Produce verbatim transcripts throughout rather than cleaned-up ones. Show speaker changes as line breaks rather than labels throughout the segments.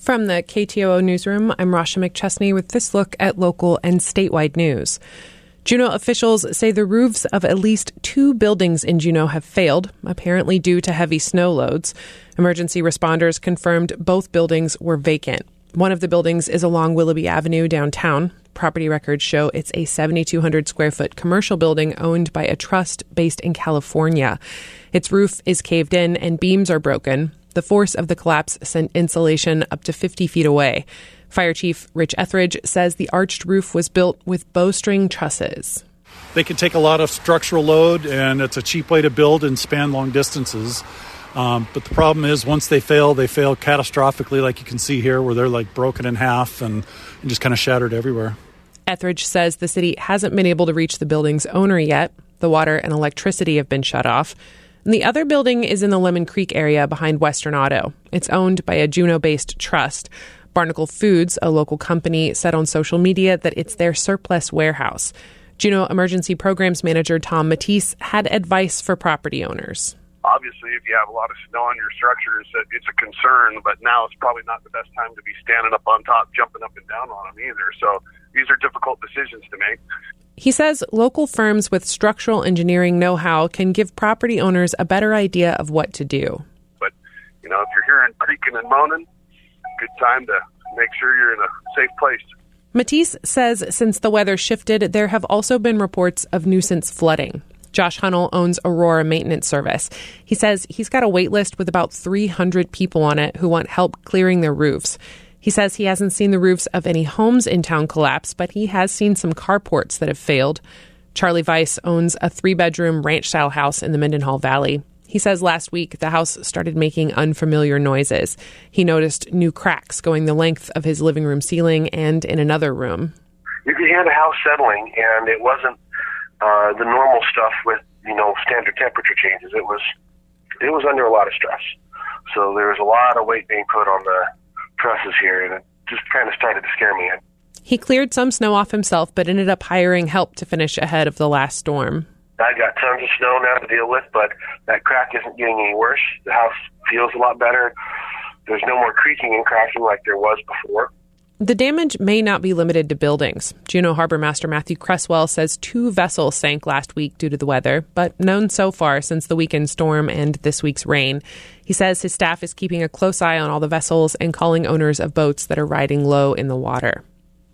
From the K T O O newsroom, I'm Rasha McChesney with this look at local and statewide news. Juneau officials say the roofs of at least two buildings in Juneau have failed, apparently due to heavy snow loads. Emergency responders confirmed both buildings were vacant. One of the buildings is along Willoughby Avenue downtown. Property records show it's a seven thousand two hundred square foot commercial building owned by a trust based in California. Its roof is caved in and beams are broken. The force of the collapse sent insulation up to fifty feet away. Fire Chief Rich Etheridge says the arched roof was built with bowstring trusses.
They can take a lot of structural load, and it's a cheap way to build and span long distances. Um, but the problem is once they fail, they fail catastrophically, like you can see here, where they're like broken in half and, and just kind of shattered everywhere.
Etheridge says the city hasn't been able to reach the building's owner yet. The water and electricity have been shut off. And the other building is in the Lemon Creek area behind Western Auto. It's owned by a Juneau-based trust. Barnacle Foods, a local company, said on social media that it's their surplus warehouse. Juneau Emergency Programs Manager Tom Matisse had advice for property owners.
Obviously, if you have a lot of snow on your structures, it's a concern, but now it's probably not the best time to be standing up on top, jumping up and down on them either. So these are difficult decisions to make.
He says local firms with structural engineering know-how can give property owners a better idea of what to do.
But, you know, if you're hearing creaking and moaning, good time to make sure you're in a safe place.
Matisse says since the weather shifted, there have also been reports of nuisance flooding. Josh Hunnell owns Aurora Maintenance Service. He says he's got a wait list with about three hundred people on it who want help clearing their roofs. He says he hasn't seen the roofs of any homes in town collapse, but he has seen some carports that have failed. Charlie Weiss owns a three-bedroom ranch-style house in the Mendenhall Valley. He says last week the house started making unfamiliar noises. He noticed new cracks going the length of his living room ceiling and in another room.
You could hear the house settling, and it wasn't uh, the normal stuff with, you know, standard temperature changes. It was, it was under a lot of stress. So there was a lot of weight being put on the trusses here, and it just kind of started to scare me.
He cleared some snow off himself, but ended up hiring help to finish ahead of the last storm.
I got tons of snow now to deal with, but that crack isn't getting any worse. The house feels a lot better. There's no more creaking and cracking like there was before.
The damage may not be limited to buildings. Juneau Harbor Master Matthew Cresswell says two vessels sank last week due to the weather, but none so far since the weekend storm and this week's rain. He says his staff is keeping a close eye on all the vessels and calling owners of boats that are riding low in the water.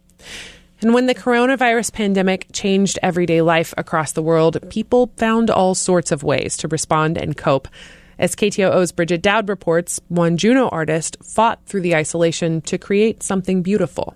And when the coronavirus pandemic changed everyday life across the world, people found all sorts of ways to respond and cope. As K T O O's Bridget Dowd reports, one Juneau artist fought through the isolation to create something beautiful.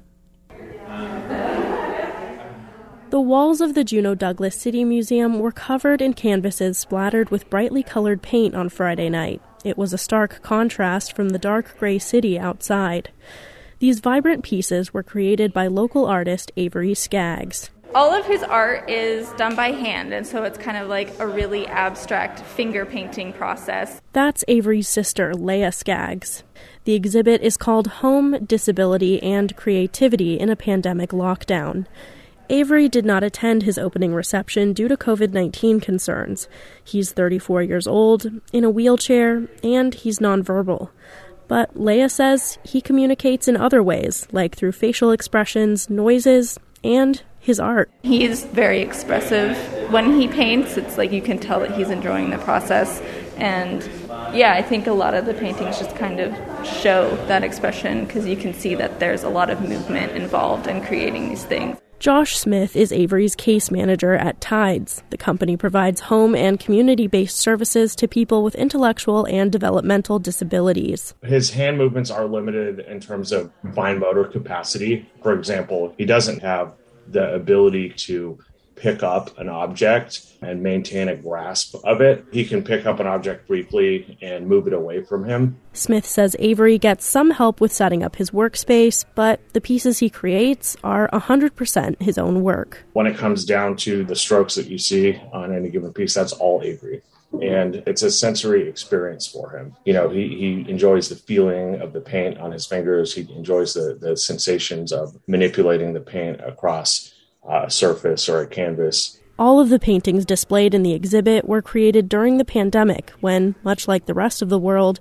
The walls of the Juneau Douglas City Museum were covered in canvases splattered with brightly colored paint on Friday night. It was a stark contrast from the dark gray city outside. These vibrant pieces were created by local artist Avery Skaggs.
All of his art is done by hand, and so it's kind of like a really abstract finger painting process.
That's Avery's sister, Leah Skaggs. The exhibit is called Home, Disability, and Creativity in a Pandemic Lockdown. Avery did not attend his opening reception due to covid nineteen concerns. He's thirty-four years old, in a wheelchair, and he's nonverbal. But Leah says he communicates in other ways, like through facial expressions, noises, and his art.
He's very expressive. When he paints, it's like you can tell that he's enjoying the process. And yeah, I think a lot of the paintings just kind of show that expression because you can see that there's a lot of movement involved in creating these things.
Josh Smith is Avery's case manager at Tides. The company provides home and community-based services to people with intellectual and developmental disabilities.
His hand movements are limited in terms of fine motor capacity. For example, he doesn't have the ability to pick up an object and maintain a grasp of it. He can pick up an object briefly and move it away from him.
Smith says Avery gets some help with setting up his workspace, but the pieces he creates are one hundred percent his own work.
When it comes down to the strokes that you see on any given piece, that's all Avery. And it's a sensory experience for him. You know, he, he enjoys the feeling of the paint on his fingers. He enjoys the, the sensations of manipulating the paint across a surface or a canvas.
All of the paintings displayed in the exhibit were created during the pandemic when, much like the rest of the world,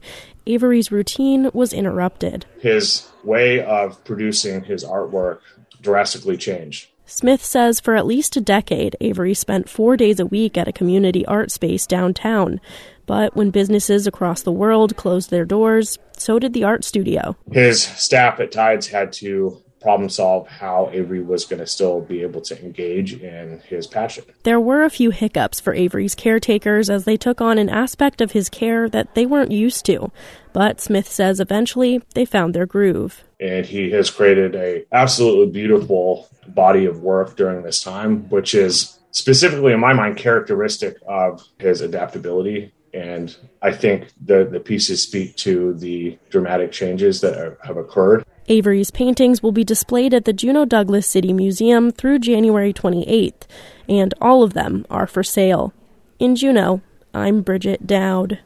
Avery's routine was interrupted.
His way of producing his artwork drastically changed.
Smith says for at least a decade, Avery spent four days a week at a community art space downtown. But when businesses across the world closed their doors, so did the art studio.
His staff at Tides had to problem solve how Avery was going to still be able to engage in his passion.
There were a few hiccups for Avery's caretakers as they took on an aspect of his care that they weren't used to. But Smith says eventually they found their groove.
And he has created a absolutely beautiful body of work during this time, which is specifically, in my mind, characteristic of his adaptability. And I think the, the pieces speak to the dramatic changes that are, have occurred.
Avery's paintings will be displayed at the Juneau Douglas City Museum through January twenty-eighth, and all of them are for sale. In Juneau, I'm Bridget Dowd.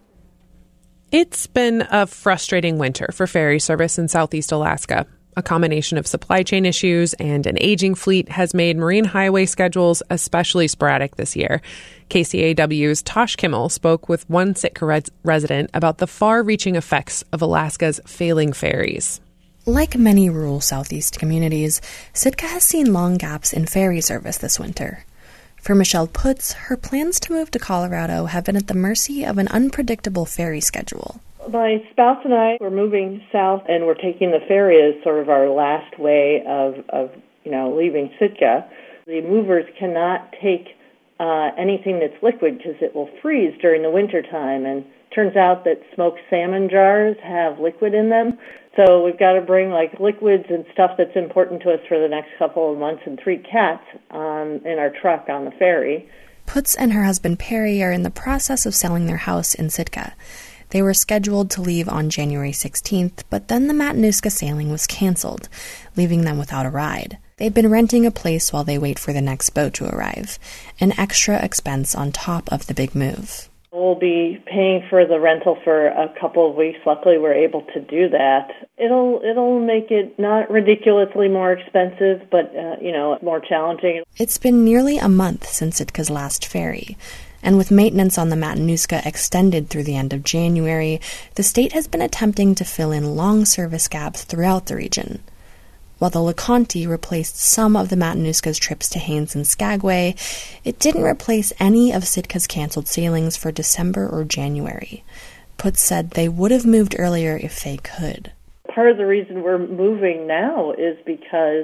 It's been a frustrating winter for ferry service in Southeast Alaska. A combination of supply chain issues and an aging fleet has made marine highway schedules especially sporadic this year. K C A W's Tosh Kimmel spoke with one Sitka res- resident about the far-reaching effects of Alaska's failing ferries.
Like many rural Southeast communities, Sitka has seen long gaps in ferry service this winter. For Michelle Putz, her plans to move to Colorado have been at the mercy of an unpredictable ferry schedule.
My spouse and I were moving south, and we're taking the ferry as sort of our last way of, of you know, leaving Sitka. The movers cannot take uh, anything that's liquid because it will freeze during the wintertime, and it turns out that smoked salmon jars have liquid in them. So we've got to bring like liquids and stuff that's important to us for the next couple of months and three cats um, in our truck on the ferry.
Putz and her husband Perry are in the process of selling their house in Sitka. They were scheduled to leave on January sixteenth, but then the Matanuska sailing was canceled, leaving them without a ride. They've been renting a place while they wait for the next boat to arrive, an extra expense on top of the big move.
We'll be paying for the rental for a couple of weeks. Luckily, we're able to do that. It'll it'll make it not ridiculously more expensive, but uh, you know, more challenging.
It's been nearly a month since Sitka's last ferry, and with maintenance on the Matanuska extended through the end of January, the state has been attempting to fill in long service gaps throughout the region. While the LeConte replaced some of the Matanuska's trips to Haines and Skagway, it didn't replace any of Sitka's canceled sailings for December or January. Putz said they would have moved earlier if they could.
Part of the reason we're moving now is because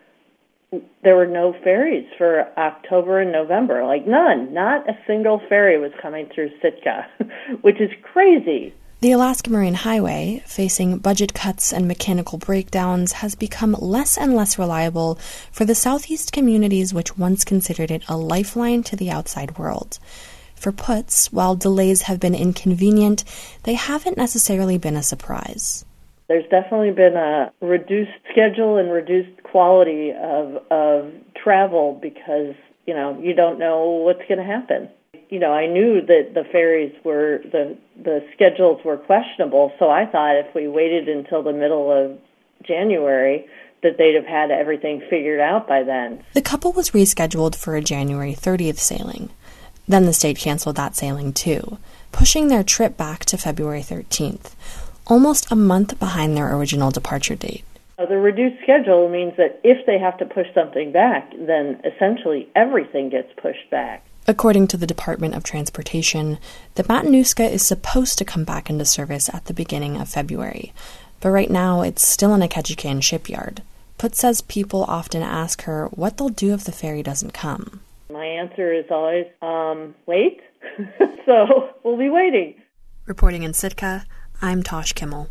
there were no ferries for October and November. Like none. Not a single ferry was coming through Sitka, which is crazy.
The Alaska Marine Highway, facing budget cuts and mechanical breakdowns, has become less and less reliable for the Southeast communities which once considered it a lifeline to the outside world. For Putz, while delays have been inconvenient, they haven't necessarily been a surprise.
There's definitely been a reduced schedule and reduced quality of of travel because, you know, you don't know what's going to happen. You know, I knew that the ferries were, the the schedules were questionable, so I thought if we waited until the middle of January that they'd have had everything figured out by then.
The couple was rescheduled for a January thirtieth sailing. Then the state canceled that sailing too, pushing their trip back to February thirteenth, almost a month behind their original departure date.
The reduced schedule means that if they have to push something back, then essentially everything gets pushed back.
According to the Department of Transportation, the Matanuska is supposed to come back into service at the beginning of February, but right now it's still in a Ketchikan shipyard. Putz says people often ask her what they'll do if the ferry doesn't come.
My answer is always, um, wait. So we'll be waiting.
Reporting in Sitka, I'm Tosh Kimmel.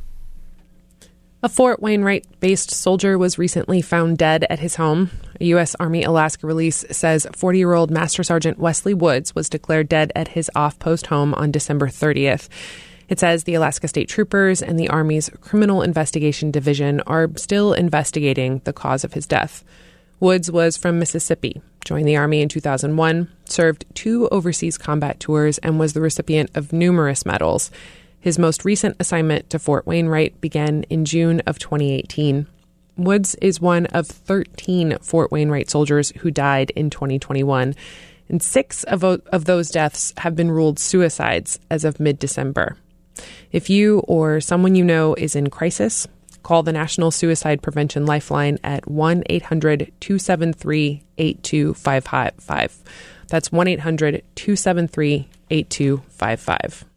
A Fort Wainwright-based soldier was recently found dead at his home. A U S. Army Alaska release says forty-year-old Master Sergeant Wesley Woods was declared dead at his off-post home on December thirtieth. It says the Alaska State Troopers and the Army's Criminal Investigation Division are still investigating the cause of his death. Woods was from Mississippi, joined the Army in two thousand one, served two overseas combat tours, and was the recipient of numerous medals. His most recent assignment to Fort Wainwright began in June of twenty eighteen. Woods is one of thirteen Fort Wainwright soldiers who died in twenty twenty-one, and six of, of those deaths have been ruled suicides as of mid-December. If you or someone you know is in crisis, call the National Suicide Prevention Lifeline at one eight hundred two seven three eight two five five. That's one eight hundred two seven three eight two five five.